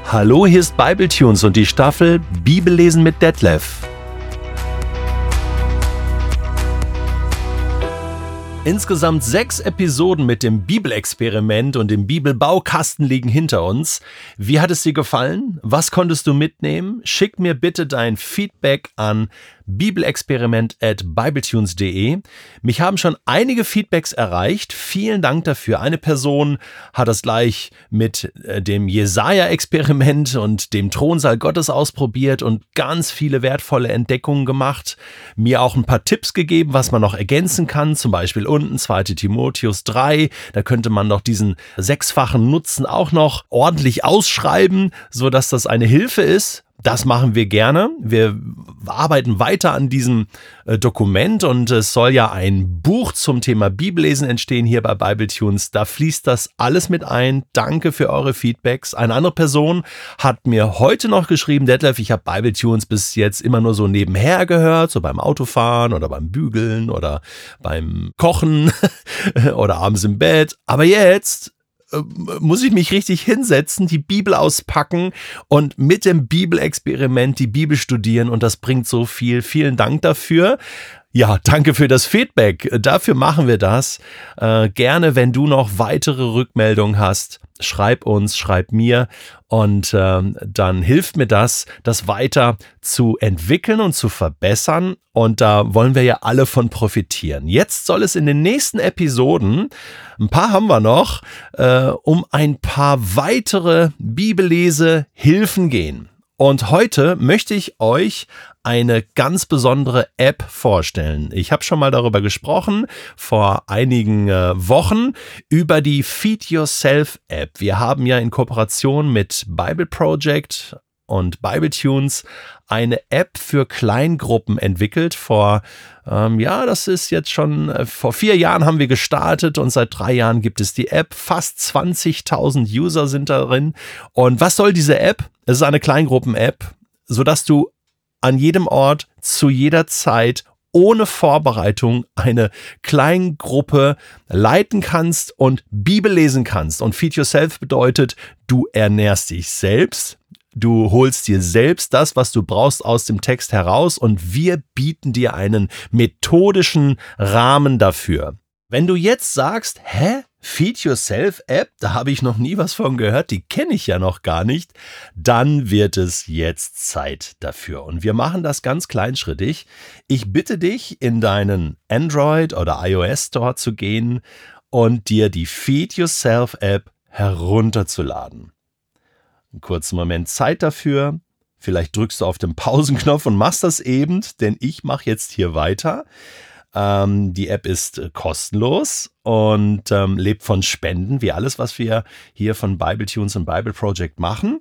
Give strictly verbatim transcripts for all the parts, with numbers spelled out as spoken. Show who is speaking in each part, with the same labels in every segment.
Speaker 1: Hallo, hier ist Bibletunes und die Staffel Bibellesen mit Detlef. Insgesamt sechs Episoden mit dem Bibelexperiment und dem Bibelbaukasten liegen hinter uns. Wie hat es dir gefallen? Was konntest du mitnehmen? Schick mir bitte dein Feedback an bibelexperiment at bibletunes punkt de. Mich haben schon einige Feedbacks erreicht. Vielen Dank dafür. Eine Person hat das gleich mit dem Jesaja-Experiment und dem Thronsaal Gottes ausprobiert und ganz viele wertvolle Entdeckungen gemacht. Mir auch ein paar Tipps gegeben, was man noch ergänzen kann. Zum Beispiel unten zweiter Timotheus drei. Da könnte man doch diesen sechsfachen Nutzen auch noch ordentlich ausschreiben, sodass das eine Hilfe ist. Das machen wir gerne. Wir arbeiten weiter an diesem äh, Dokument und es soll ja ein Buch zum Thema Bibellesen entstehen hier bei Bibletunes. Da fließt das alles mit ein. Danke für eure Feedbacks. Eine andere Person hat mir heute noch geschrieben, Detlef, ich habe Bibletunes bis jetzt immer nur so nebenher gehört, so beim Autofahren oder beim Bügeln oder beim Kochen oder abends im Bett. Aber jetzt muss ich mich richtig hinsetzen, die Bibel auspacken und mit dem Bibelexperiment die Bibel studieren und das bringt so viel. Vielen Dank dafür. Ja, danke für das Feedback. Dafür machen wir das. Äh, gerne, wenn du noch weitere Rückmeldungen hast, schreib uns, schreib mir und äh, dann hilft mir das, das weiter zu entwickeln und zu verbessern und da wollen wir ja alle von profitieren. Jetzt soll es in den nächsten Episoden, ein paar haben wir noch, äh, um ein paar weitere Bibellese-Hilfen gehen. Und heute möchte ich euch eine ganz besondere App vorstellen. Ich habe schon mal darüber gesprochen, vor einigen äh, Wochen, über die Feed Yourself App. Wir haben ja in Kooperation mit Bible Project und Bibletunes eine App für Kleingruppen entwickelt. Vor, ähm, ja, das ist jetzt schon, äh, vor vier Jahren haben wir gestartet und seit drei Jahren gibt es die App. Fast zwanzigtausend User sind darin. Und was soll diese App? Es ist eine Kleingruppen-App, sodass du an jedem Ort, zu jeder Zeit, ohne Vorbereitung eine Kleingruppe leiten kannst und Bibel lesen kannst. Und Feed Yourself bedeutet, du ernährst dich selbst. Du holst dir selbst das, was du brauchst, aus dem Text heraus und wir bieten dir einen methodischen Rahmen dafür. Wenn du jetzt sagst, hä? Feed Yourself App, da habe ich noch nie was von gehört, die kenne ich ja noch gar nicht, dann wird es jetzt Zeit dafür. Und wir machen das ganz kleinschrittig. Ich bitte dich, in deinen Android- oder iOS Store zu gehen und dir die Feed Yourself App herunterzuladen. Einen kurzen Moment Zeit dafür. Vielleicht drückst du auf den Pausenknopf und machst das eben, denn ich mache jetzt hier weiter. Ähm, die App ist äh, kostenlos und ähm, lebt von Spenden, wie alles, was wir hier von Bibletunes und Bible Project machen.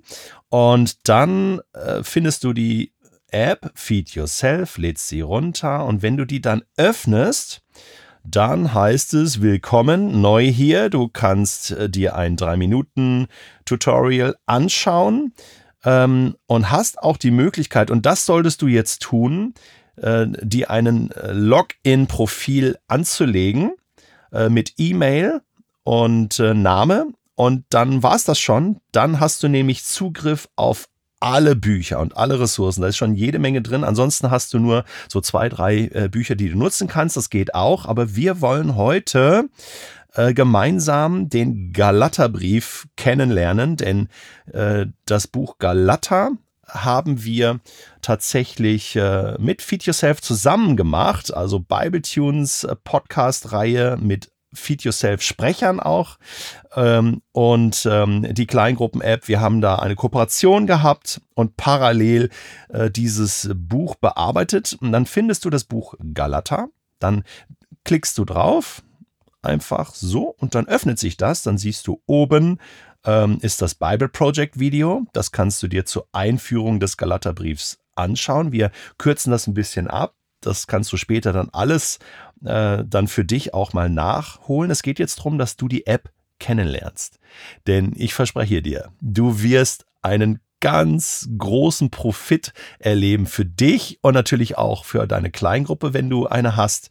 Speaker 1: Und dann äh, findest du die App Feed Yourself, lädst sie runter und wenn du die dann öffnest, dann heißt es, willkommen, neu hier. Du kannst äh, dir ein drei Minuten Tutorial anschauen ähm, und hast auch die Möglichkeit, und das solltest du jetzt tun, äh, dir einen Login-Profil anzulegen äh, mit E-Mail und äh, Name. Und dann war es das schon. Dann hast du nämlich Zugriff auf alle Bücher und alle Ressourcen. Da ist schon jede Menge drin. Ansonsten hast du nur so zwei, drei äh, Bücher, die du nutzen kannst. Das geht auch. Aber wir wollen heute äh, gemeinsam den Galaterbrief kennenlernen, denn äh, das Buch Galater haben wir tatsächlich äh, mit Feed Yourself zusammen gemacht. Also Bibletunes äh, Podcast-Reihe mit Feed Yourself Sprechern auch ähm, und ähm, die Kleingruppen-App. Wir haben da eine Kooperation gehabt und parallel äh, dieses Buch bearbeitet. Und dann findest du das Buch Galater, dann klickst du drauf, einfach so und dann öffnet sich das. Dann siehst du oben ähm, ist das Bible Project Video. Das kannst du dir zur Einführung des Galaterbriefs anschauen. Wir kürzen das ein bisschen ab. Das kannst du später dann alles äh, dann für dich auch mal nachholen. Es geht jetzt darum, dass du die App kennenlernst. Denn ich verspreche dir, du wirst einen ganz großen Profit erleben für dich und natürlich auch für deine Kleingruppe, wenn du eine hast.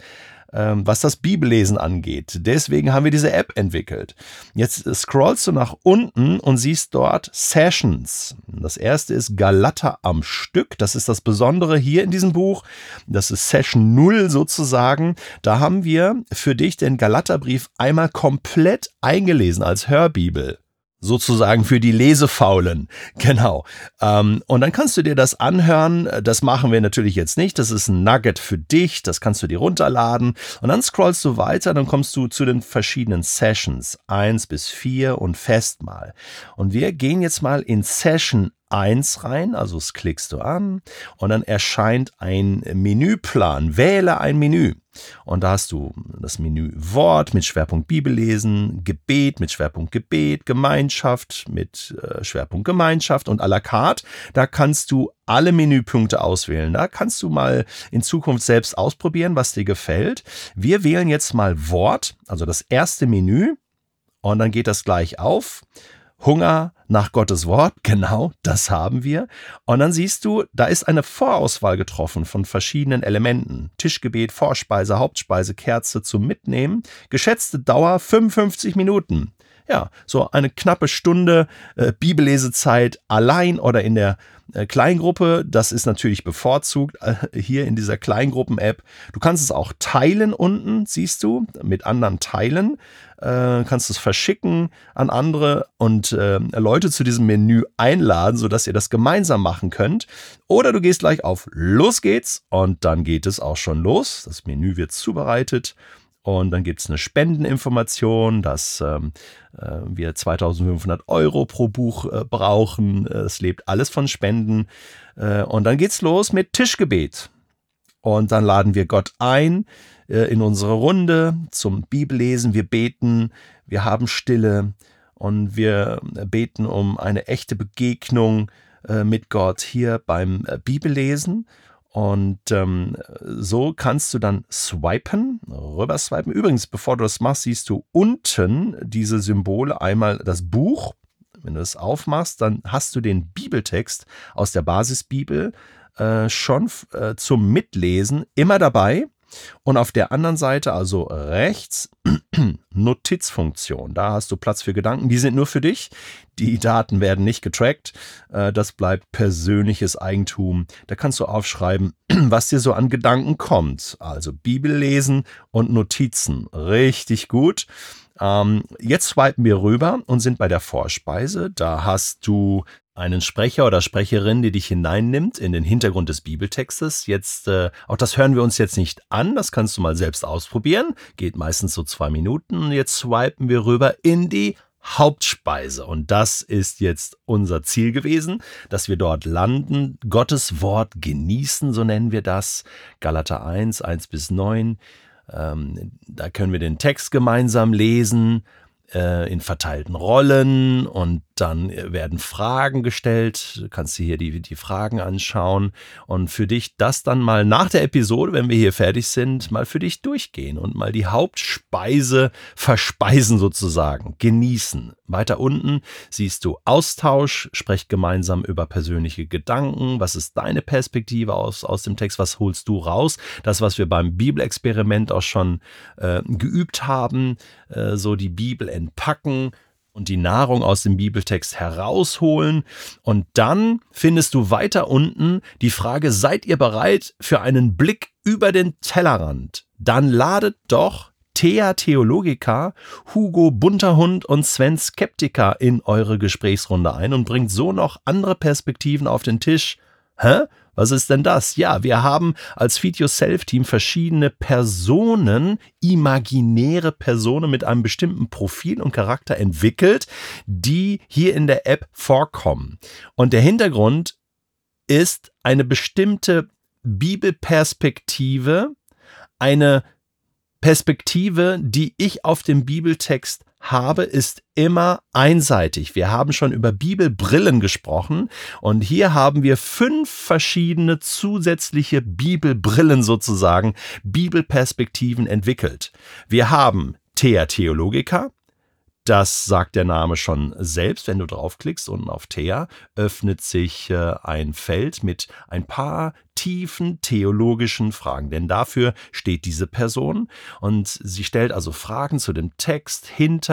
Speaker 1: ähm, was das Bibellesen angeht. Deswegen haben wir diese App entwickelt. Jetzt scrollst du nach unten und siehst dort Sessions. Das erste ist Galater am Stück. Das ist das Besondere hier in diesem Buch. Das ist Session null sozusagen. Da haben wir für dich den Galaterbrief einmal komplett eingelesen als Hörbibel. Sozusagen für die Lesefaulen. Genau. Ähm, und dann kannst du dir das anhören. Das machen wir natürlich jetzt nicht. Das ist ein Nugget für dich. Das kannst du dir runterladen. Und dann scrollst du weiter. Dann kommst du zu den verschiedenen Sessions. eins bis vier und Festmahl. Und wir gehen jetzt mal in Session eins rein, also das klickst du an und dann erscheint ein Menüplan. Wähle ein Menü. Und da hast du das Menü Wort mit Schwerpunkt Bibellesen, Gebet mit Schwerpunkt Gebet, Gemeinschaft mit äh, Schwerpunkt Gemeinschaft und à la carte. Da kannst du alle Menüpunkte auswählen. Da kannst du mal in Zukunft selbst ausprobieren, was dir gefällt. Wir wählen jetzt mal Wort, also das erste Menü und dann geht das gleich auf. Hunger nach Gottes Wort, genau, das haben wir. Und dann siehst du, da ist eine Vorauswahl getroffen von verschiedenen Elementen. Tischgebet, Vorspeise, Hauptspeise, Kerze zum Mitnehmen. Geschätzte Dauer fünfundfünfzig Minuten. Ja, so eine knappe Stunde äh, Bibellesezeit allein oder in der äh, Kleingruppe. Das ist natürlich bevorzugt äh, hier in dieser Kleingruppen-App. Du kannst es auch teilen unten, siehst du, mit anderen teilen. Äh, kannst es verschicken an andere und äh, Leute zu diesem Menü einladen, sodass ihr das gemeinsam machen könnt. Oder du gehst gleich auf Los geht's und dann geht es auch schon los. Das Menü wird zubereitet. Und dann gibt es eine Spendeninformation, dass ähm, äh, wir zweitausendfünfhundert Euro pro Buch äh, brauchen. Es lebt alles von Spenden. Äh, und dann geht's los mit Tischgebet. Und dann laden wir Gott ein äh, in unsere Runde zum Bibellesen. Wir beten, wir haben Stille und wir beten um eine echte Begegnung äh, mit Gott hier beim äh, Bibellesen. Und ähm, so kannst du dann swipen, rüber swipen. Übrigens, bevor du das machst, siehst du unten diese Symbole, einmal das Buch. Wenn du es aufmachst, dann hast du den Bibeltext aus der Basisbibel äh, schon äh, zum Mitlesen immer dabei. Und auf der anderen Seite, also rechts, Notizfunktion. Da hast du Platz für Gedanken. Die sind nur für dich. Die Daten werden nicht getrackt. Das bleibt persönliches Eigentum. Da kannst du aufschreiben, was dir so an Gedanken kommt. Also Bibel lesen und Notizen. Richtig gut. Ähm, jetzt swipen wir rüber und sind bei der Vorspeise. Da hast du einen Sprecher oder Sprecherin, die dich hineinnimmt in den Hintergrund des Bibeltextes. Jetzt, äh, auch das hören wir uns jetzt nicht an, das kannst du mal selbst ausprobieren. Geht meistens so zwei Minuten. Jetzt swipen wir rüber in die Hauptspeise. Und das ist jetzt unser Ziel gewesen, dass wir dort landen, Gottes Wort genießen, so nennen wir das. Galater eins, eins bis neun. Ähm, da können wir den Text gemeinsam lesen, äh, in verteilten Rollen und dann werden Fragen gestellt. Du kannst dir hier die, die Fragen anschauen und für dich das dann mal nach der Episode, wenn wir hier fertig sind, mal für dich durchgehen und mal die Hauptspeise verspeisen sozusagen, genießen. Weiter unten siehst du Austausch, sprecht gemeinsam über persönliche Gedanken. Was ist deine Perspektive aus, aus dem Text? Was holst du raus? Das, was wir beim Bibelexperiment auch schon äh, geübt haben, äh, so die Bibel entpacken und die Nahrung aus dem Bibeltext herausholen. Und dann findest du weiter unten die Frage, seid ihr bereit für einen Blick über den Tellerrand? Dann ladet doch Thea Theologica, Hugo Bunterhund und Sven Skeptiker in eure Gesprächsrunde ein und bringt so noch andere Perspektiven auf den Tisch. Hä? Was ist denn das? Ja, wir haben als Feed-Yourself-Team verschiedene Personen, imaginäre Personen mit einem bestimmten Profil und Charakter entwickelt, die hier in der App vorkommen. Und der Hintergrund ist eine bestimmte Bibelperspektive, eine Perspektive, die ich auf dem Bibeltext habe, ist immer einseitig. Wir haben schon über Bibelbrillen gesprochen und hier haben wir fünf verschiedene zusätzliche Bibelbrillen sozusagen, Bibelperspektiven entwickelt. Wir haben Thea Theologica, Das sagt der Name schon selbst. Wenn du draufklickst, unten auf Thea, öffnet sich äh, ein Feld mit ein paar tiefen theologischen Fragen. Denn dafür steht diese Person und sie stellt also Fragen zu dem Text,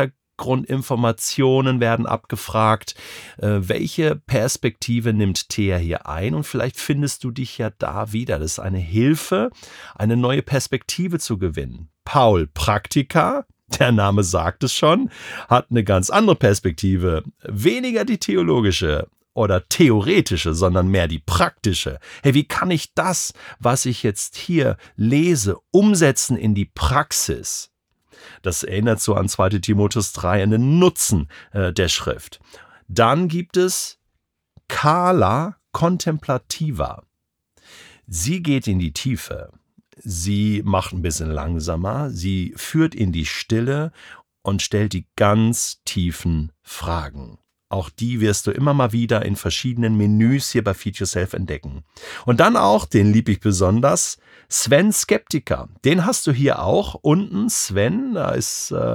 Speaker 1: Hintergrundinformationen werden abgefragt. Äh, welche Perspektive nimmt Thea hier ein? Und vielleicht findest du dich ja da wieder. Das ist eine Hilfe, eine neue Perspektive zu gewinnen. Paul, Praktiker, der Name sagt es schon, hat eine ganz andere Perspektive. Weniger die theologische oder theoretische, sondern mehr die praktische. Hey, wie kann ich das, was ich jetzt hier lese, umsetzen in die Praxis? Das erinnert so an zweiter Timotheus drei, an den Nutzen äh, der Schrift. Dann gibt es Carla Contemplativa. Sie geht in die Tiefe. Sie macht ein bisschen langsamer. Sie führt in die Stille und stellt die ganz tiefen Fragen. Auch die wirst du immer mal wieder in verschiedenen Menüs hier bei Feed Yourself entdecken. Und dann auch, den liebe ich besonders, Sven Skeptiker. Den hast du hier auch unten. Sven, da ist äh,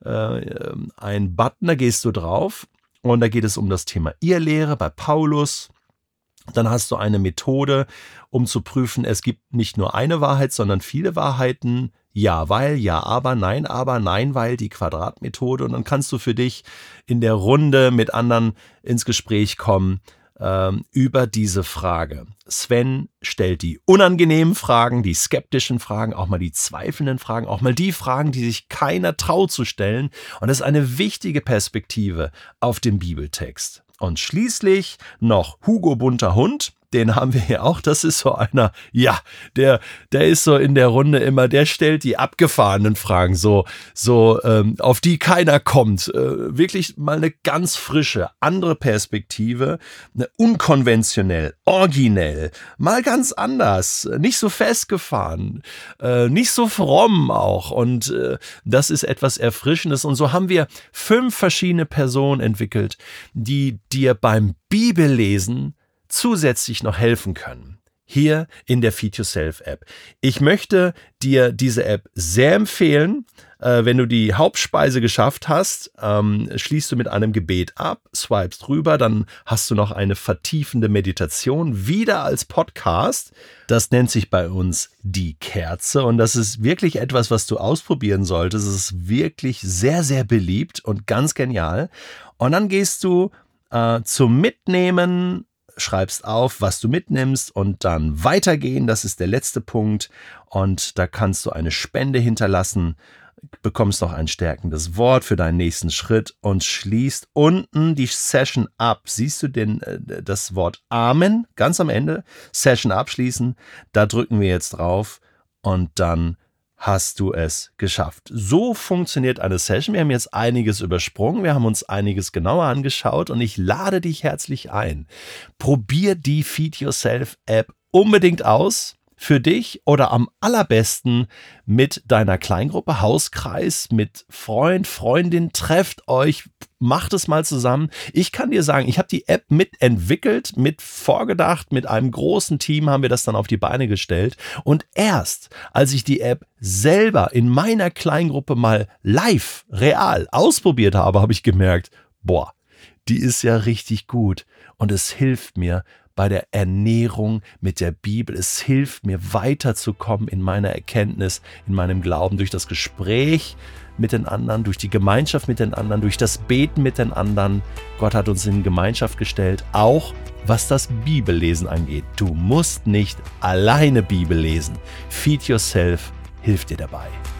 Speaker 1: äh, ein Button, da gehst du drauf. Und da geht es um das Thema Irrlehre bei Paulus. Dann hast du eine Methode, um zu prüfen, es gibt nicht nur eine Wahrheit, sondern viele Wahrheiten. Ja, weil, ja, aber, nein, aber, nein, weil, die Quadratmethode. Und dann kannst du für dich in der Runde mit anderen ins Gespräch kommen ähm, über diese Frage. Sven stellt die unangenehmen Fragen, die skeptischen Fragen, auch mal die zweifelnden Fragen, auch mal die Fragen, die sich keiner traut zu stellen. Und das ist eine wichtige Perspektive auf den Bibeltext. Und schließlich noch Hugo Bunter Hund, den haben wir hier auch. Das ist so einer, ja, der, der ist so in der Runde immer, der stellt die abgefahrenen Fragen, so, so ähm, auf die keiner kommt. Äh, wirklich mal eine ganz frische, andere Perspektive, eine unkonventionell, originell, mal ganz anders, nicht so festgefahren, äh, nicht so fromm auch. Und äh, das ist etwas Erfrischendes. Und so haben wir fünf verschiedene Personen entwickelt, die dir beim Bibellesen zusätzlich noch helfen können. Hier in der Feed Yourself App. Ich möchte dir diese App sehr empfehlen. Äh, wenn du die Hauptspeise geschafft hast, ähm, schließt du mit einem Gebet ab, swipest rüber, dann hast du noch eine vertiefende Meditation, wieder als Podcast. Das nennt sich bei uns die Kerze und das ist wirklich etwas, was du ausprobieren solltest. Es ist wirklich sehr, sehr beliebt und ganz genial. Und dann gehst du äh, zum Mitnehmen, schreibst auf, was du mitnimmst und dann weitergehen. Das ist der letzte Punkt. Und da kannst du eine Spende hinterlassen, bekommst noch ein stärkendes Wort für deinen nächsten Schritt und schließt unten die Session ab. Siehst du den, das Wort Amen ganz am Ende? Session abschließen. Da drücken wir jetzt drauf und dann hast du es geschafft. So funktioniert eine Session. Wir haben jetzt einiges übersprungen, wir haben uns einiges genauer angeschaut und ich lade dich herzlich ein. Probier die Feed Yourself App unbedingt aus. Für dich oder am allerbesten mit deiner Kleingruppe, Hauskreis, mit Freund, Freundin, trefft euch, macht es mal zusammen. Ich kann dir sagen, ich habe die App mitentwickelt, mit vorgedacht, mit einem großen Team haben wir das dann auf die Beine gestellt. Und erst, als ich die App selber in meiner Kleingruppe mal live, real ausprobiert habe, habe ich gemerkt, boah, die ist ja richtig gut und es hilft mir bei der Ernährung mit der Bibel. Es hilft mir weiterzukommen in meiner Erkenntnis, in meinem Glauben, durch das Gespräch mit den anderen, durch die Gemeinschaft mit den anderen, durch das Beten mit den anderen. Gott hat uns in Gemeinschaft gestellt, auch was das Bibellesen angeht. Du musst nicht alleine Bibel lesen. Feed Yourself hilft dir dabei.